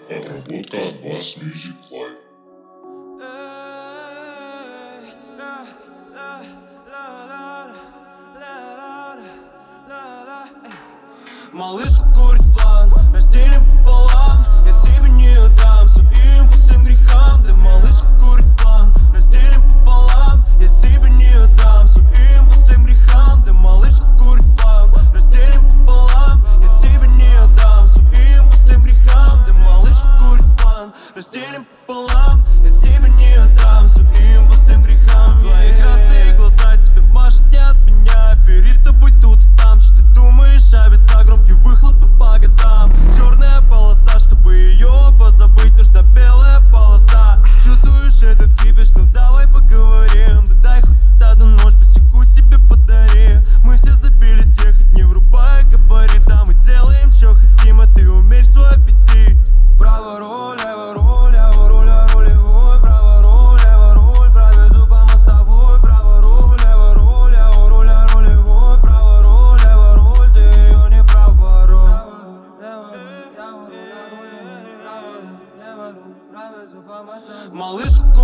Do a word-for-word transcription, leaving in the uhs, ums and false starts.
Обработка от Bass Music Live. Малышка курит план, разделим пополам. Я тебе не отдам своим пустым грехам. Ты, малышка, курит план, разделим пополам. Я тебе не отдам своим пустым грехам. Ты, малышка, курит план, разделим пополам. Я тебе не отдам своим пустым грехам. Ты, малышка, курит план, разделим пополам. Я тебе не отдам своим пустым грехам. Твои красные глаза тебе машут не от меня. Перед тобой тут и там, что ты думаешь, а веса громкие выхлопы по газам. Черная полоса, чтобы ее позабыть, нужна белая полоса. Чувствуешь этот кипиш, ну давай поговорим. Да дай хоть стаду нож, босику себе подари. Мы все забились ехать, не врубая габарит. А мы делаем, что хотим, а ты умерь свой аппетит. Право руль, лево руль, лево руль, а рулевой. Право руль, лево руль, провезу по мостовой. Право руль, лево руль, лево руль, а рулевой. Право руль, лево руль, ты ее не проворуй. Малышка